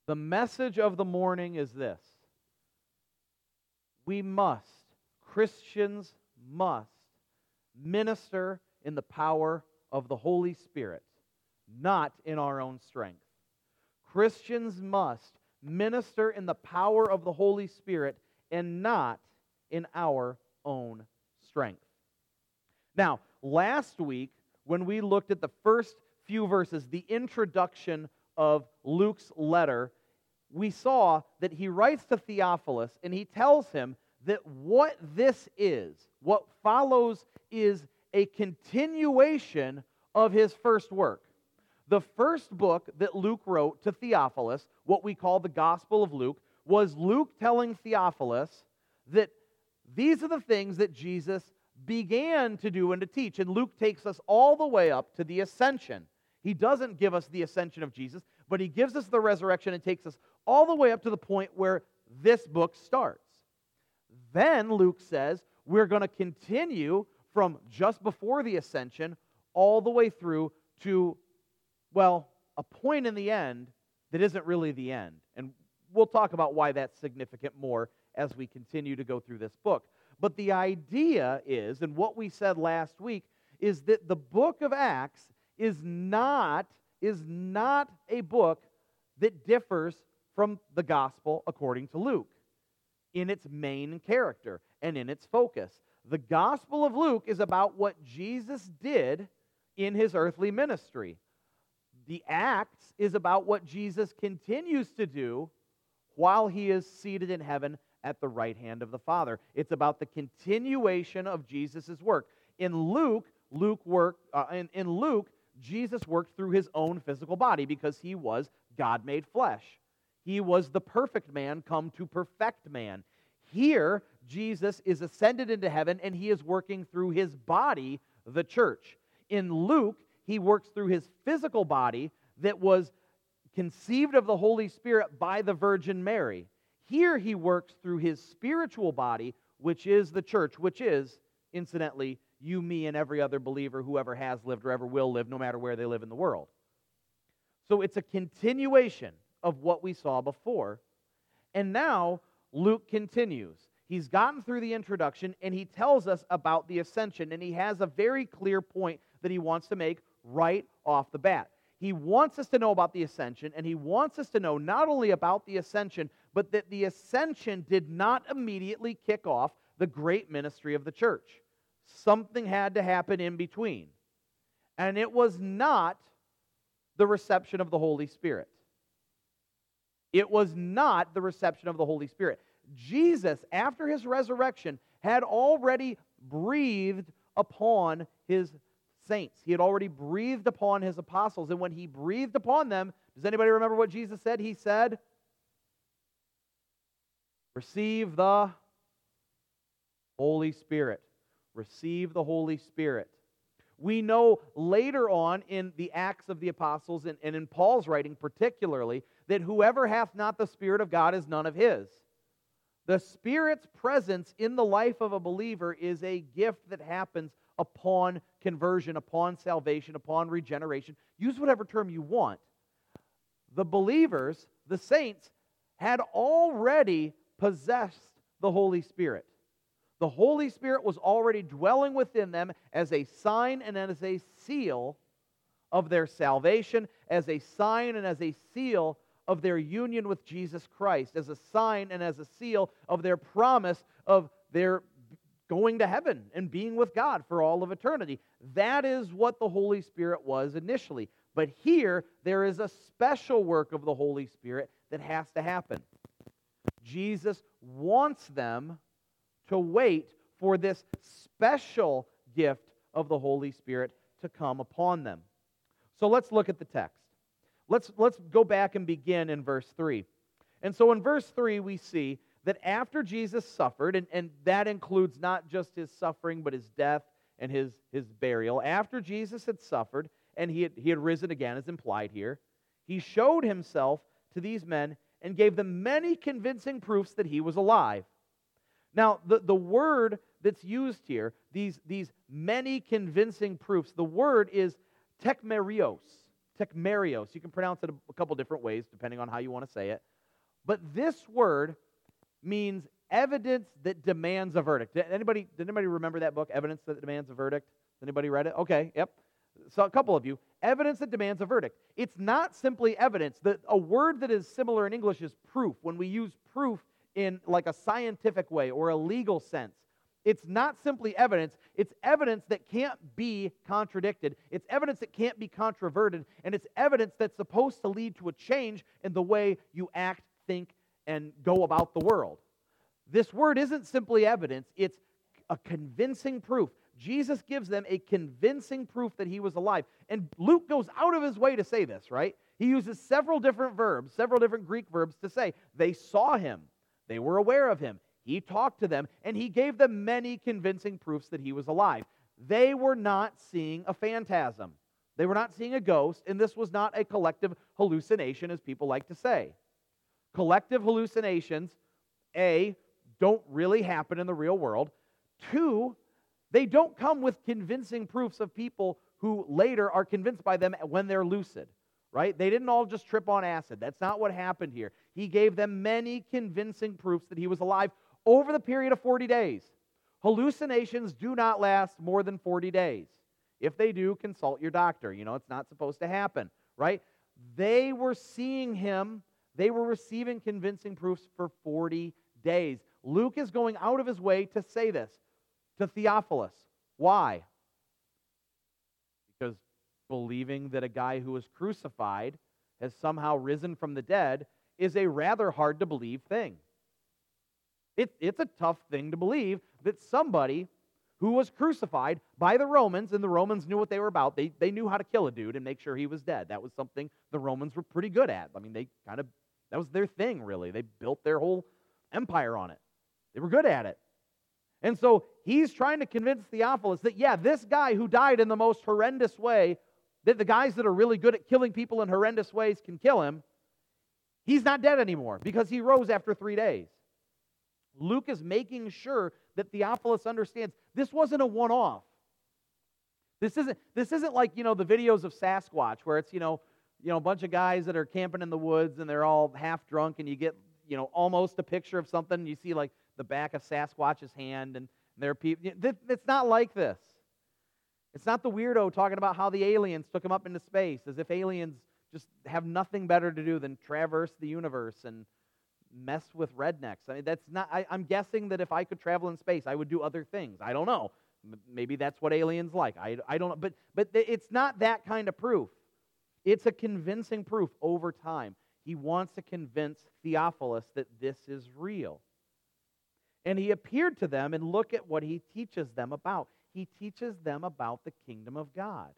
The message of the morning is this: Christians must minister in the power of the Holy Spirit, not in our own strength. Christians must minister in the power of the Holy Spirit and not in our own strength. Now, last week, when we looked at the first few verses, the introduction of Luke's letter, we saw that he writes to Theophilus and he tells him that what this is, what follows, is a continuation of his first work. The first book that Luke wrote to Theophilus, what we call the Gospel of Luke, was Luke telling Theophilus that these are the things that Jesus began to do and to teach. And Luke takes us all the way up to the ascension. He doesn't give us the ascension of Jesus, but he gives us the resurrection and takes us all the way up to the point where this book starts. Then Luke says we're going to continue from just before the ascension all the way through to, well, a point in the end that isn't really the end. And we'll talk about why that's significant more as we continue to go through this book. But the idea is, and what we said last week, is that the book of Acts is not a book that differs from the gospel according to Luke in its main character and in its focus. The Gospel of Luke is about what Jesus did in his earthly ministry. The Acts is about what Jesus continues to do while he is seated in heaven at the right hand of the Father. It's about the continuation of Jesus' work. In Luke, Jesus worked through his own physical body because he was God made flesh. He was the perfect man come to perfect man. Here, Jesus is ascended into heaven and he is working through his body, the church. In Luke, he works through his physical body that was conceived of the Holy Spirit by the Virgin Mary. Here he works through his spiritual body, which is the church, which is, incidentally, you, me, and every other believer who ever has lived or ever will live, no matter where they live in the world. So it's a continuation of what we saw before. And now Luke continues. He's gotten through the introduction and he tells us about the ascension, and he has a very clear point that he wants to make right off the bat. He wants us to know about the ascension, and he wants us to know not only about the ascension, but that the ascension did not immediately kick off the great ministry of the church. Something had to happen in between. And it was not the reception of the Holy Spirit. It was not the reception of the Holy Spirit. Jesus, after his resurrection, had already breathed upon his saints. He had already breathed upon his apostles. And when he breathed upon them, does anybody remember what Jesus said? He said, receive the Holy Spirit. Receive the Holy Spirit. We know later on in the Acts of the Apostles and in Paul's writing particularly that whoever hath not the Spirit of God is none of his. The Spirit's presence in the life of a believer is a gift that happens upon conversion, upon salvation, upon regeneration. Use whatever term you want. The believers, the saints, had already possessed the Holy Spirit. The Holy Spirit was already dwelling within them as a sign and as a seal of their salvation, as a sign and as a seal of their union with Jesus Christ, as a sign and as a seal of their promise of their going to heaven and being with God for all of eternity. That is what the Holy Spirit was initially. But here, there is a special work of the Holy Spirit that has to happen. Jesus wants them to wait for this special gift of the Holy Spirit to come upon them. So let's look at the text. Let's go back and begin in verse 3. And so in verse 3 we see that after Jesus suffered, and that includes not just his suffering, but his death and his burial. After Jesus had suffered, and he had risen again, as implied here, he showed himself to these men and gave them many convincing proofs that he was alive. Now, the word that's used here, these many convincing proofs, the word is tekmerios. tekmerios. You can pronounce it a couple different ways depending on how you want to say it. But this word means evidence that demands a verdict. Did anybody remember that book, Evidence That Demands a Verdict? Anybody read it? Okay, yep. So a couple of you. Evidence that demands a verdict. It's not simply evidence. A word that is similar in English is proof. When we use proof in like a scientific way or a legal sense, it's not simply evidence. It's evidence that can't be contradicted. It's evidence that can't be controverted. And it's evidence that's supposed to lead to a change in the way you act, think, and go about the world. This word isn't simply evidence. It's a convincing proof. Jesus gives them a convincing proof that he was alive. And Luke goes out of his way to say this, right? He uses several different verbs, several different Greek verbs to say they saw him, they were aware of him, he talked to them, and he gave them many convincing proofs that he was alive. They were not seeing a phantasm. They were not seeing a ghost, and this was not a collective hallucination, as people like to say. Collective hallucinations, A, don't really happen in the real world. 2, they don't come with convincing proofs of people who later are convinced by them when they're lucid, right? They didn't all just trip on acid. That's not what happened here. He gave them many convincing proofs that he was alive over the period of 40 days. Hallucinations do not last more than 40 days. If they do, consult your doctor. You know, it's not supposed to happen, right? They were seeing him. They were receiving convincing proofs for 40 days. Luke is going out of his way to say this to Theophilus. Why? Because believing that a guy who was crucified has somehow risen from the dead is a rather hard to believe thing. It's a tough thing to believe that somebody who was crucified by the Romans, and the Romans knew what they were about. They knew how to kill a dude and make sure he was dead. That was something the Romans were pretty good at. I mean, that was their thing, really. They built their whole empire on it. They were good at it. And so he's trying to convince Theophilus that, yeah, this guy who died in the most horrendous way, that the guys that are really good at killing people in horrendous ways can kill him, he's not dead anymore because he rose after 3 days. Luke is making sure that Theophilus understands this wasn't a one-off. This isn't like, the videos of Sasquatch where it's, a bunch of guys that are camping in the woods and they're all half drunk and you get, almost a picture of something. And you see like the back of Sasquatch's hand and there are people. It's not like this. It's not the weirdo talking about how the aliens took him up into space as if aliens just have nothing better to do than traverse the universe and mess with rednecks. I mean, that's not. I'm guessing that if I could travel in space, I would do other things. I don't know. Maybe that's what aliens like. I don't know. But it's not that kind of proof. It's a convincing proof over time. He wants to convince Theophilus that this is real. And he appeared to them, and look at what he teaches them about. He teaches them about the kingdom of God.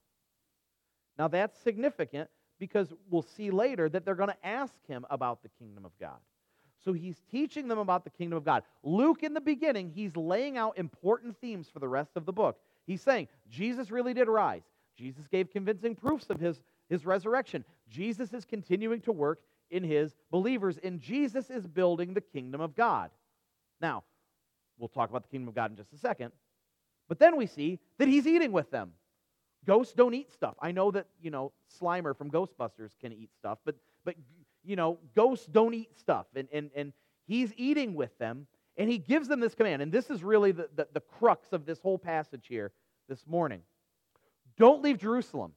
Now that's significant because we'll see later that they're going to ask him about the kingdom of God. So he's teaching them about the kingdom of God. Luke, in the beginning, he's laying out important themes for the rest of the book. He's saying, Jesus really did rise. Jesus gave convincing proofs of his resurrection. Jesus is continuing to work in his believers, and Jesus is building the kingdom of God. Now, we'll talk about the kingdom of God in just a second. But then we see that he's eating with them. Ghosts don't eat stuff. I know that, Slimer from Ghostbusters can eat stuff, but ghosts don't eat stuff. And he's eating with them, and he gives them this command. And this is really the crux of this whole passage here this morning. Don't leave Jerusalem.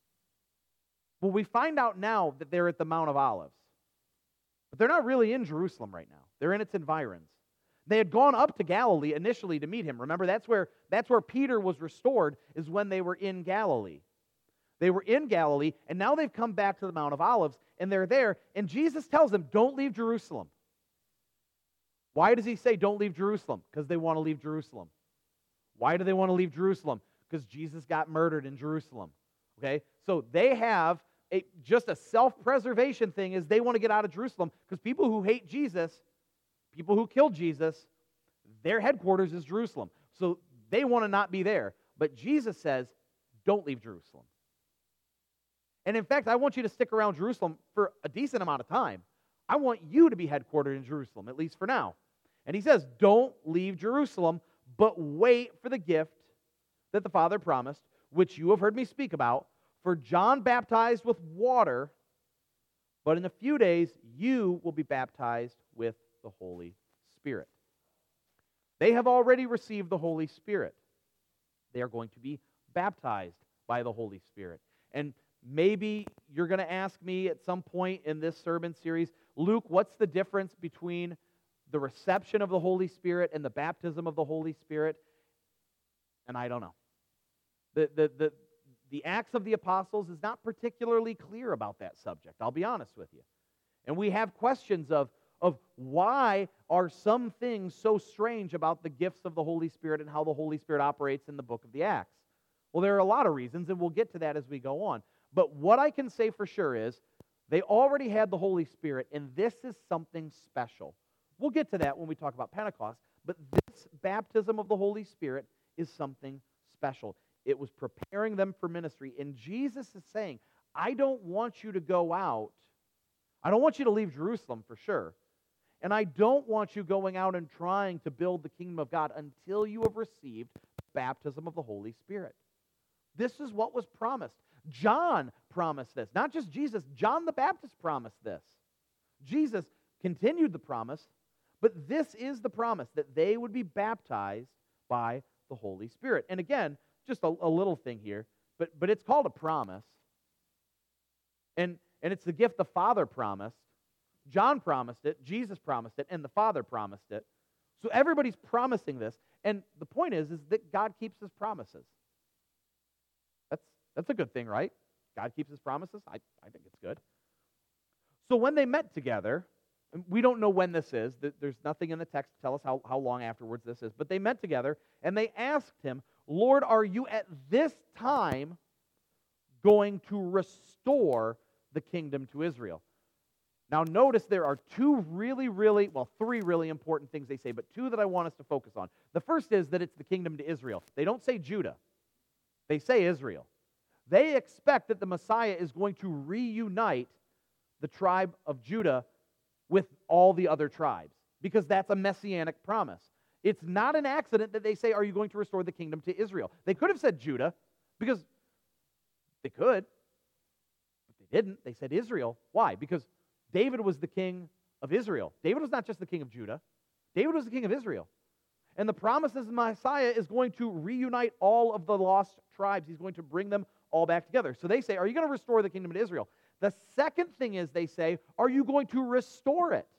Well, we find out now that they're at the Mount of Olives. But they're not really in Jerusalem right now. They're in its environs. They had gone up to Galilee initially to meet him. Remember, that's where Peter was restored, is when they were in Galilee. They were in Galilee, and now they've come back to the Mount of Olives, and they're there, and Jesus tells them, don't leave Jerusalem. Why does he say don't leave Jerusalem? Because they want to leave Jerusalem. Why do they want to leave Jerusalem? Because Jesus got murdered in Jerusalem. Okay? So they have just a self-preservation thing, is they want to get out of Jerusalem, because people who hate Jesus, people who killed Jesus, their headquarters is Jerusalem. So they want to not be there. But Jesus says, don't leave Jerusalem. And in fact, I want you to stick around Jerusalem for a decent amount of time. I want you to be headquartered in Jerusalem, at least for now. And he says, don't leave Jerusalem, but wait for the gift that the Father promised, which you have heard me speak about. For John baptized with water, but in a few days you will be baptized with the Holy Spirit. They have already received the Holy Spirit. They are going to be baptized by the Holy Spirit. And maybe you're going to ask me at some point in this sermon series, Luke, what's the difference between the reception of the Holy Spirit and the baptism of the Holy Spirit? And I don't know. The Acts of the Apostles is not particularly clear about that subject, I'll be honest with you. And we have questions of why are some things so strange about the gifts of the Holy Spirit and how the Holy Spirit operates in the book of the Acts. Well, there are a lot of reasons, and we'll get to that as we go on. But what I can say for sure is they already had the Holy Spirit, and this is something special. We'll get to that when we talk about Pentecost, but this baptism of the Holy Spirit is something special. It was preparing them for ministry, and Jesus is saying, I don't want you to go out. I don't want you to leave Jerusalem for sure. And I don't want you going out and trying to build the kingdom of God until you have received the baptism of the Holy Spirit. This is what was promised. John promised this. Not just Jesus. John the Baptist promised this. Jesus continued the promise, but this is the promise, that they would be baptized by the Holy Spirit. And again, just a little thing here, but it's called a promise. And it's the gift the Father promised. John promised it, Jesus promised it, and the Father promised it. So everybody's promising this, and the point is that God keeps His promises. That's a good thing, right? God keeps His promises. I think it's good. So when they met together, and we don't know when this is. There's nothing in the text to tell us how long afterwards this is. But they met together, and they asked Him, Lord, are you at this time going to restore the kingdom to Israel? Now notice there are three really important things they say, but two that I want us to focus on. The first is that it's the kingdom to Israel. They don't say Judah. They say Israel. They expect that the Messiah is going to reunite the tribe of Judah with all the other tribes, because that's a messianic promise. It's not an accident that they say, are you going to restore the kingdom to Israel? They could have said Judah, because they could, but they didn't. They said Israel. Why? Because David was the king of Israel. David was not just the king of Judah. David was the king of Israel. And the promise is the Messiah is going to reunite all of the lost tribes. He's going to bring them all back together. So they say, are you going to restore the kingdom to Israel? The second thing is they say, are you going to restore it?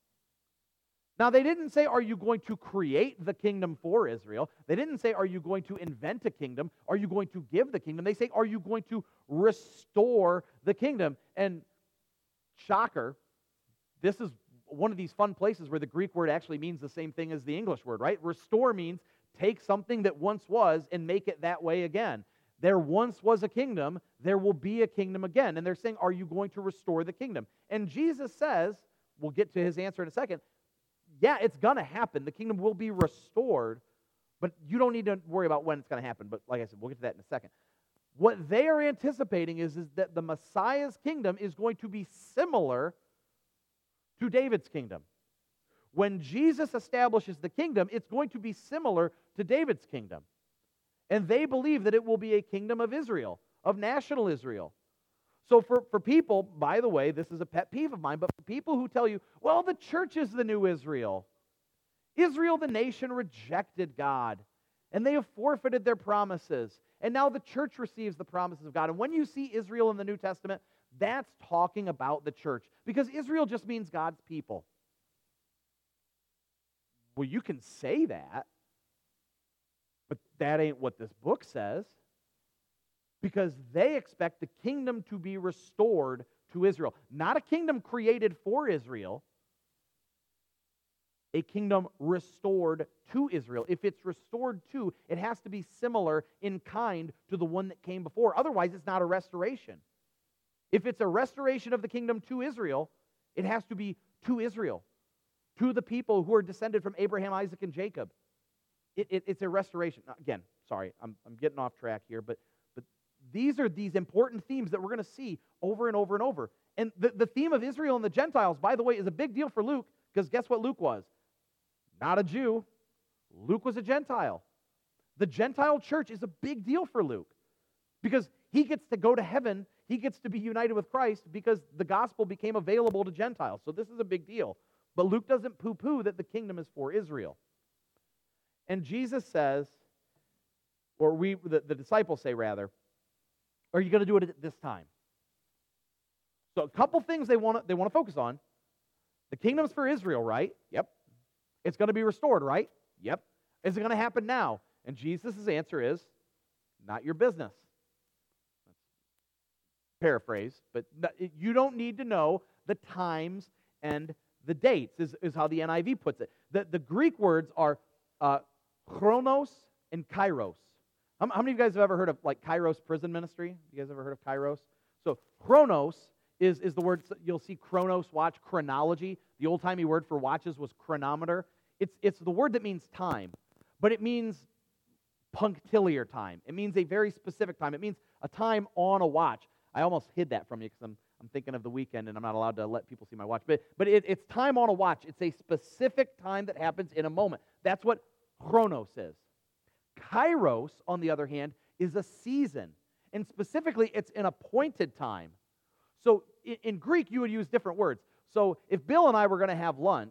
Now, they didn't say, are you going to create the kingdom for Israel? They didn't say, are you going to invent a kingdom? Are you going to give the kingdom? They say, are you going to restore the kingdom? And shocker, this is one of these fun places where the Greek word actually means the same thing as the English word, right? Restore means take something that once was and make it that way again. There once was a kingdom, there will be a kingdom again. And they're saying, are you going to restore the kingdom? And Jesus says, we'll get to his answer in a second, yeah, it's going to happen. The kingdom will be restored, but you don't need to worry about when it's going to happen. But like I said, we'll get to that in a second. What they are anticipating is that the Messiah's kingdom is going to be similar to David's kingdom. When Jesus establishes the kingdom, it's going to be similar to David's kingdom. And they believe that it will be a kingdom of Israel, of national Israel. So for people, by the way, this is a pet peeve of mine, but for people who tell you, well, the church is the new Israel. Israel, the nation, rejected God, and they have forfeited their promises. And now the church receives the promises of God. And when you see Israel in the New Testament, that's talking about the church, because Israel just means God's people. Well, you can say that, but that ain't what this book says, because they expect the kingdom to be restored to Israel. Not a kingdom created for Israel, a kingdom restored to Israel. If it's restored to, it has to be similar in kind to the one that came before. Otherwise, it's not a restoration. If it's a restoration of the kingdom to Israel, it has to be to Israel, to the people who are descended from Abraham, Isaac, and Jacob. It's a restoration. Again, sorry, I'm getting off track here, but these are these important themes that we're going to see over and over and over. And the theme of Israel and the Gentiles, by the way, is a big deal for Luke, because guess what Luke was? Not a Jew. Luke was a Gentile. The Gentile church is a big deal for Luke, because he gets to go to heaven. He gets to be united with Christ because the gospel became available to Gentiles. So this is a big deal. But Luke doesn't poo-poo that the kingdom is for Israel. And Jesus says, or the disciples say rather, are you going to do it at this time? So a couple things they want to focus on. The kingdom's for Israel, right? Yep. It's going to be restored, right? Yep. Is it going to happen now? And Jesus' answer is, not your business. Paraphrase, but you don't need to know the times and the dates, is how the NIV puts it. The Greek words are chronos and kairos. How many of you guys have ever heard of like Kairos prison ministry? You guys ever heard of Kairos? So chronos is the word, you'll see chronos, watch, chronology. The old-timey word for watches was chronometer. It's the word that means time, but it means punctiliar time. It means a very specific time. It means a time on a watch. I almost hid that from you because I'm thinking of the weekend and I'm not allowed to let people see my watch. But it's time on a watch. It's a specific time that happens in a moment. That's what chronos is. Kairos, on the other hand, is a season. And specifically, it's an appointed time. So in Greek, you would use different words. So if Bill and I were going to have lunch,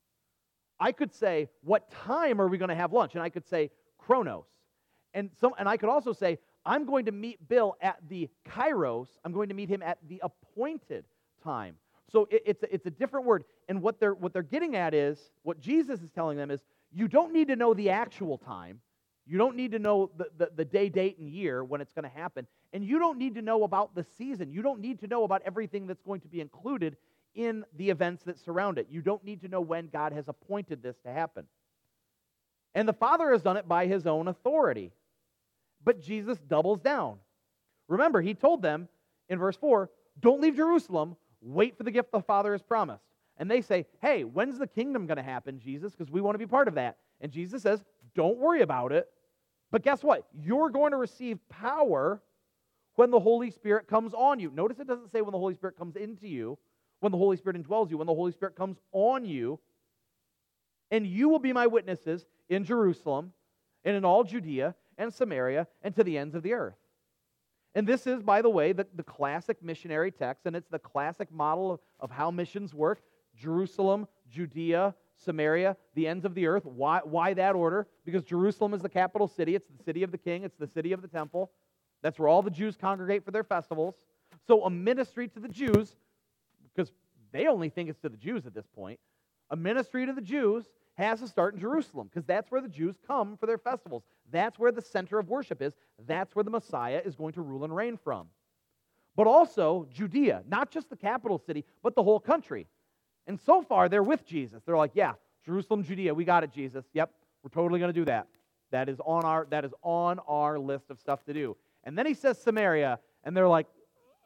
I could say, what time are we going to have lunch? And I could say, chronos. And I could also say, I'm going to meet Bill at the kairos. I'm going to meet him at the appointed time. So it's a different word. And what they're getting at is, what Jesus is telling them is, you don't need to know the actual time. You don't need to know the day, date, and year when it's going to happen. And you don't need to know about the season. You don't need to know about everything that's going to be included in the events that surround it. You don't need to know when God has appointed this to happen. And the Father has done it by His own authority. But Jesus doubles down. Remember, He told them in verse 4, don't leave Jerusalem, wait for the gift the Father has promised. And they say, hey, when's the kingdom going to happen, Jesus? Because we want to be part of that. And Jesus says, don't worry about it. But guess what? You're going to receive power when the Holy Spirit comes on you. Notice it doesn't say when the Holy Spirit comes into you, when the Holy Spirit indwells you, when the Holy Spirit comes on you. And you will be my witnesses in Jerusalem and in all Judea and Samaria and to the ends of the earth. And this is, by the way, the classic missionary text, and it's the classic model of how missions work. Jerusalem, Judea, Samaria, the ends of the earth. Why that order? Because Jerusalem is the capital city. It's the city of the king. It's the city of the temple. That's where all the Jews congregate for their festivals. So a ministry to the Jews, because they only think it's to the Jews at this point, a ministry to the Jews has to start in Jerusalem, because that's where the Jews come for their festivals. That's where the center of worship is. That's where the Messiah is going to rule and reign from. But also Judea, not just the capital city, but the whole country. And so far, they're with Jesus. They're like, yeah, Jerusalem, Judea, we got it, Jesus. Yep, we're totally going to do that. That is on our list of stuff to do. And then He says Samaria, and they're like,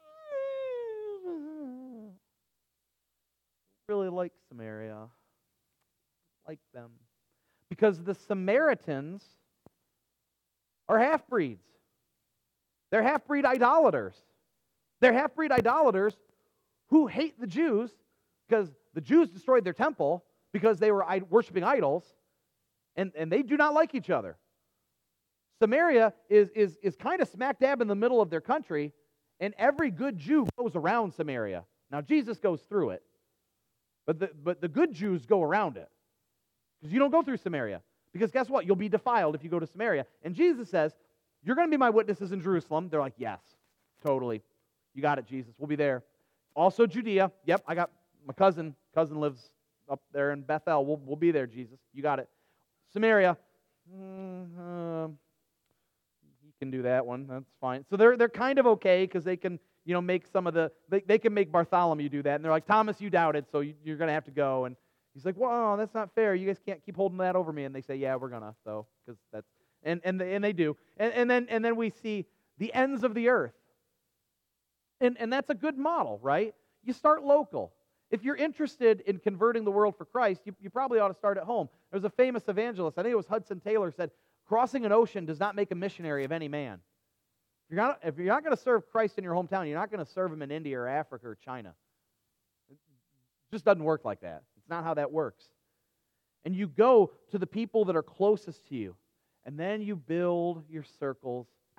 really like Samaria. Like them. Because the Samaritans are half-breeds. They're half-breed idolaters. They're half-breed idolaters who hate the Jews because the Jews destroyed their temple because they were worshiping idols, and they do not like each other. Samaria is kind of smack dab in the middle of their country, and every good Jew goes around Samaria. Now, Jesus goes through it, but the good Jews go around it. Because you don't go through Samaria. Because guess what? You'll be defiled if you go to Samaria. And Jesus says, you're going to be my witnesses in Jerusalem. They're like, yes, totally. You got it, Jesus. We'll be there. Also Judea. Yep, I got my cousin. Cousin lives up there in Bethel. We'll be there, Jesus. You got it. Samaria. You can do that one. That's fine. So they're kind of okay because they can, make some of the, they can make Bartholomew do that. And they're like, Thomas, you doubted, so you're going to have to go. And He's like, well, that's not fair. You guys can't keep holding that over me. And they say, yeah, we're gonna, though, because that's, and they do. And then we see the ends of the earth. And that's a good model, right? You start local. If you're interested in converting the world for Christ, you probably ought to start at home. There's a famous evangelist, I think it was Hudson Taylor, said, crossing an ocean does not make a missionary of any man. If you're not going to serve Christ in your hometown, you're not going to serve Him in India or Africa or China. It just doesn't work like that. Not how that works. And you go to the people that are closest to you, and then you build your circles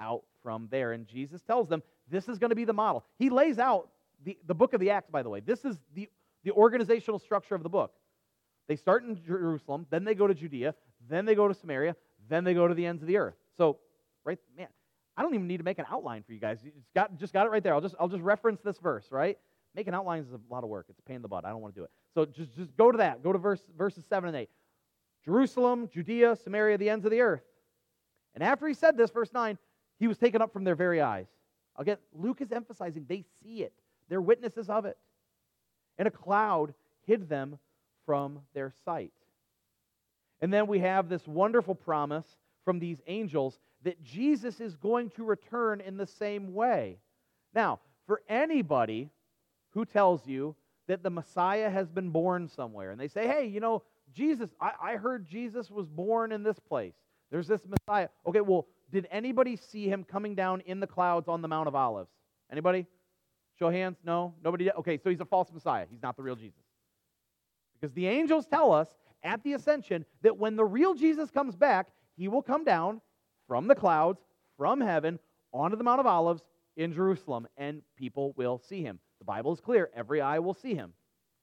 out from there. And Jesus tells them this is going to be the model. He lays out the book of the Acts, by the way. This is the organizational structure of the book. They start in Jerusalem, then they go to Judea, then they go to Samaria, then they go to the ends of the earth. So, right, man, I don't even need to make an outline for you guys. You just got it right there. I'll just reference this verse, right? Making outlines is a lot of work. It's a pain in the butt. I don't want to do it. So just go to that. Go to verses 7 and 8. Jerusalem, Judea, Samaria, the ends of the earth. And after he said this, verse 9, he was taken up from their very eyes. Again, Luke is emphasizing they see it. They're witnesses of it. And a cloud hid them from their sight. And then we have this wonderful promise from these angels that Jesus is going to return in the same way. Now, for anybody who tells you that the Messiah has been born somewhere, and they say, hey, Jesus, I heard Jesus was born in this place. There's this Messiah. Okay, well, did anybody see him coming down in the clouds on the Mount of Olives? Anybody? Show hands? No? Nobody did? Okay, so he's a false Messiah. He's not the real Jesus. Because the angels tell us at the ascension that when the real Jesus comes back, he will come down from the clouds, from heaven, onto the Mount of Olives in Jerusalem, and people will see him. The Bible is clear. Every eye will see him.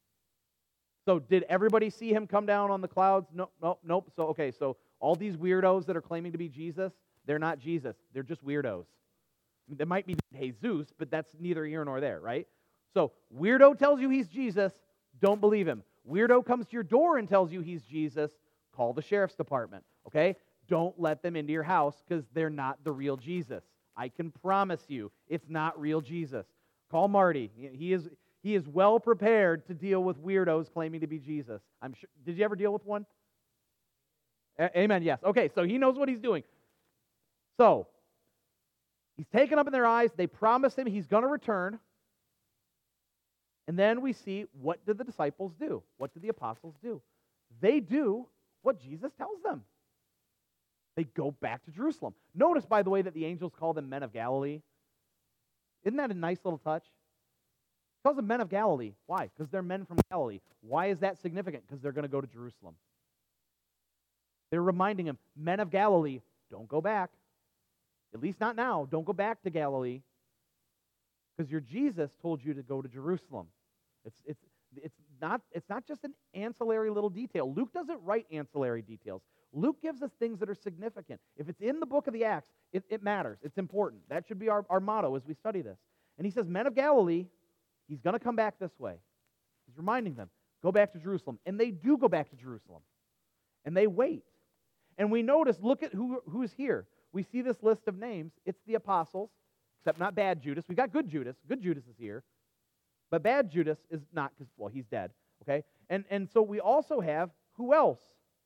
So did everybody see him come down on the clouds? Nope. So all these weirdos that are claiming to be Jesus, they're not Jesus. They're just weirdos. They might be Jesus, but that's neither here nor there, right? So weirdo tells you he's Jesus, don't believe him. Weirdo comes to your door and tells you he's Jesus, call the sheriff's department, okay? Don't let them into your house because they're not the real Jesus. I can promise you it's not real Jesus. Call Marty. He is well prepared to deal with weirdos claiming to be Jesus. I'm sure. Did you ever deal with one? Amen, yes. Okay, so he knows what he's doing. So, he's taken up in their eyes. They promise him he's going to return. And then we see, what did the disciples do? What did the apostles do? They do what Jesus tells them. They go back to Jerusalem. Notice, by the way, that the angels call them men of Galilee. Isn't that a nice little touch? He calls them men of Galilee. Why? Because they're men from Galilee. Why is that significant? Because they're going to go to Jerusalem. They're reminding him, men of Galilee, don't go back. At least not now. Don't go back to Galilee. Because your Jesus told you to go to Jerusalem. It's not just an ancillary little detail. Luke doesn't write ancillary details. Luke gives us things that are significant. If it's in the book of the Acts, it matters. It's important. That should be our motto as we study this. And he says, men of Galilee, he's going to come back this way. He's reminding them, go back to Jerusalem. And they do go back to Jerusalem. And they wait. And we notice, look at who's here. We see this list of names. It's the apostles, except not bad Judas. We got good Judas. Good Judas is here. But bad Judas is not, because, well, he's dead. Okay? And so we also have, who else?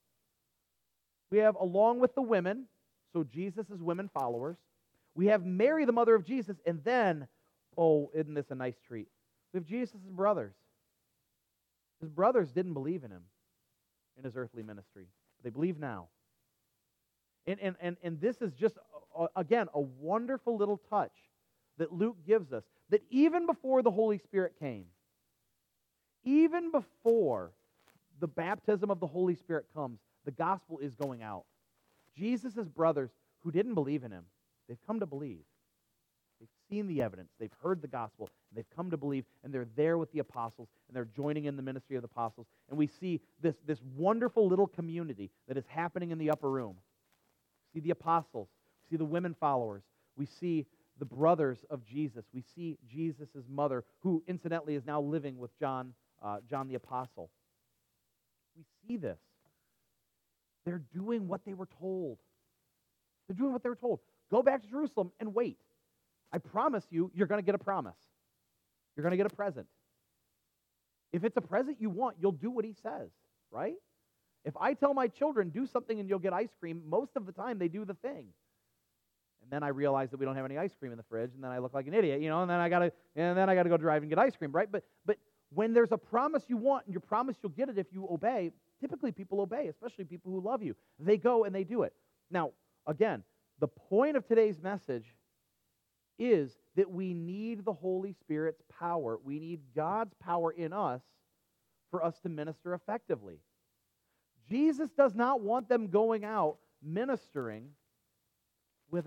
We have, along with the women, so Jesus' women followers. We have Mary, the mother of Jesus. And then, oh, isn't this a nice treat? We have Jesus' brothers. His brothers didn't believe in him in his earthly ministry. But they believe now. And this is just, again, a wonderful little touch that Luke gives us, that even before the Holy Spirit came, even before the baptism of the Holy Spirit comes, the gospel is going out. Jesus' brothers who didn't believe in him, they've come to believe. They've seen the evidence. They've heard the gospel, and they've come to believe, and they're there with the apostles, and they're joining in the ministry of the apostles. And we see this wonderful little community that is happening in the upper room. We see the apostles. We see the women followers. We see the brothers of Jesus. We see Jesus' mother, who incidentally is now living with John the Apostle. We see this. They're doing what they were told. They're doing what they were told. Go back to Jerusalem and wait. I promise you, you're going to get a promise. You're going to get a present. If it's a present you want, you'll do what he says, right? If I tell my children, do something and you'll get ice cream, most of the time they do the thing. And then I realize that we don't have any ice cream in the fridge, and then I look like an idiot, and then I gotta go drive and get ice cream, right? But when there's a promise you want and you promise you'll get it if you obey, typically people obey, especially people who love you. They go and they do it. Now, again, the point of today's message is that we need the Holy Spirit's power. We need God's power in us for us to minister effectively. Jesus does not want them going out ministering without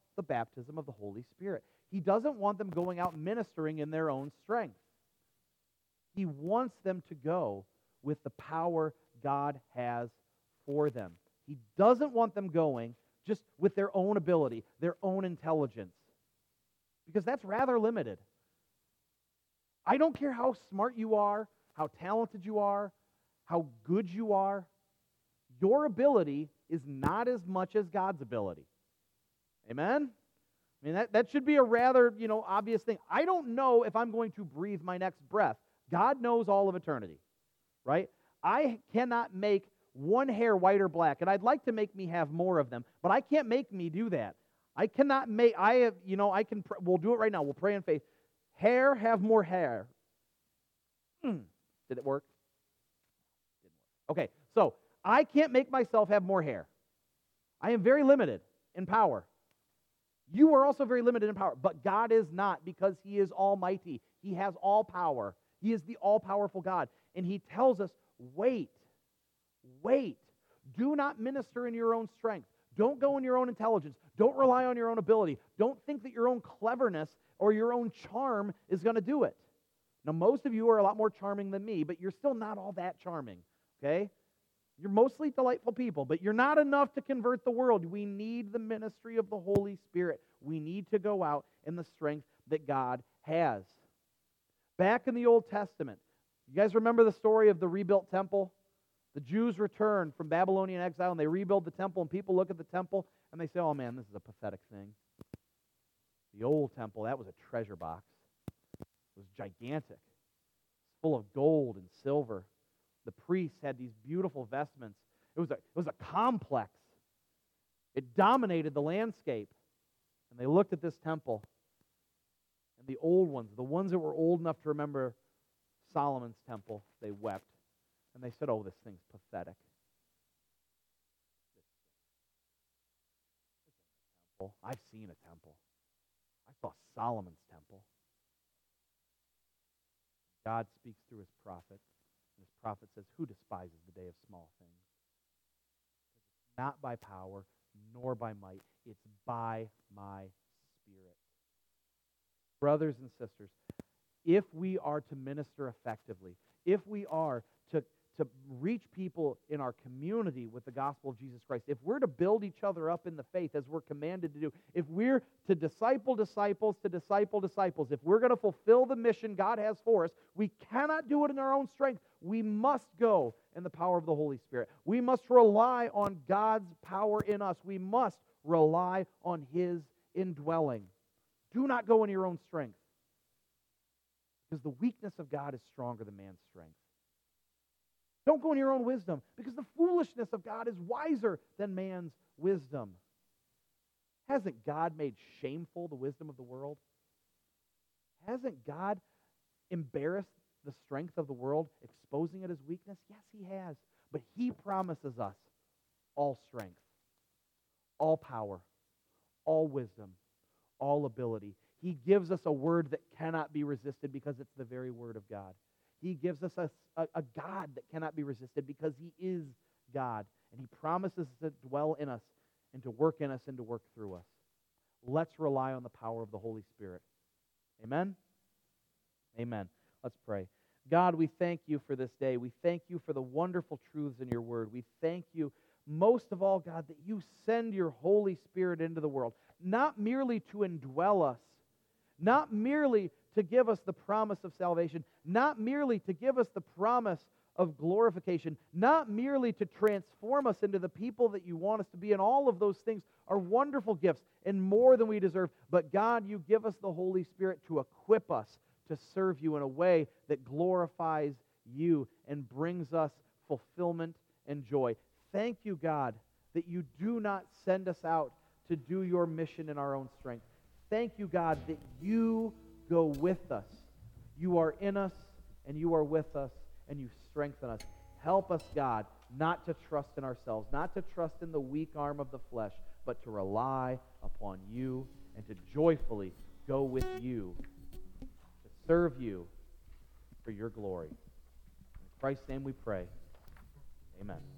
the baptism of the Holy Spirit. He doesn't want them going out ministering in their own strength. He wants them to go with the power God has for them. He doesn't want them going just with their own ability, their own intelligence, because that's rather limited. I don't care how smart you are, how talented you are, how good you are. Your ability is not as much as God's ability. Amen? I mean, that should be a rather, obvious thing. I don't know if I'm going to breathe my next breath. God knows all of eternity, right? I cannot make one hair white or black, and I'd like to make me have more of them, but I can't make me do that. I cannot make, we'll do it right now. We'll pray in faith. Hair, have more hair. Did it work? Didn't work. Okay, so I can't make myself have more hair. I am very limited in power. You are also very limited in power, but God is not, because He is almighty. He has all power. He is the all-powerful God. And He tells us, wait. Do not minister in your own strength. Don't go in your own intelligence. Don't rely on your own ability. Don't think that your own cleverness or your own charm is going to do it. Now, most of you are a lot more charming than me, but you're still not all that charming, okay? You're mostly delightful people, but you're not enough to convert the world. We need the ministry of the Holy Spirit. We need to go out in the strength that God has. Back in the Old Testament, you guys remember the story of the rebuilt temple? The Jews return from Babylonian exile, and they rebuild the temple, and people look at the temple, and they say, oh man, this is a pathetic thing. The old temple, that was a treasure box. It was gigantic. Full of gold and silver. The priests had these beautiful vestments. It was a complex. It dominated the landscape. And they looked at this temple, and the old ones, the ones that were old enough to remember Solomon's temple, they wept. And they said, oh, this thing's pathetic. I've seen a temple. I saw Solomon's temple. God speaks through His prophet. And His prophet says, who despises the day of small things? It's not by power, nor by might. It's by my Spirit. Brothers and sisters, if we are to minister effectively, if we are to reach people in our community with the gospel of Jesus Christ, if we're to build each other up in the faith as we're commanded to do, if we're to disciple disciples to disciple disciples, if we're going to fulfill the mission God has for us, we cannot do it in our own strength. We must go in the power of the Holy Spirit. We must rely on God's power in us. We must rely on His indwelling. Do not go in your own strength, because the weakness of God is stronger than man's strength. Don't go in your own wisdom, because the foolishness of God is wiser than man's wisdom. Hasn't God made shameful the wisdom of the world? Hasn't God embarrassed the strength of the world, exposing it as weakness? Yes, He has. But He promises us all strength, all power, all wisdom, all ability. He gives us a word that cannot be resisted because it's the very word of God. He gives us a God that cannot be resisted because He is God. And He promises to dwell in us and to work in us and to work through us. Let's rely on the power of the Holy Spirit. Amen? Amen. Let's pray. God, we thank You for this day. We thank You for the wonderful truths in Your word. We thank You, most of all, God, that You send Your Holy Spirit into the world, not merely to indwell us, not merely to give us the promise of salvation, not merely to give us the promise of glorification, not merely to transform us into the people that You want us to be, and all of those things are wonderful gifts and more than we deserve. But God, You give us the Holy Spirit to equip us to serve You in a way that glorifies You and brings us fulfillment and joy. Thank You, God, that You do not send us out to do Your mission in our own strength. Thank You, God, that You go with us. You are in us, and You are with us, and You strengthen us. Help us, God, not to trust in ourselves, not to trust in the weak arm of the flesh, but to rely upon You and to joyfully go with You, to serve You for Your glory. In Christ's name we pray. Amen.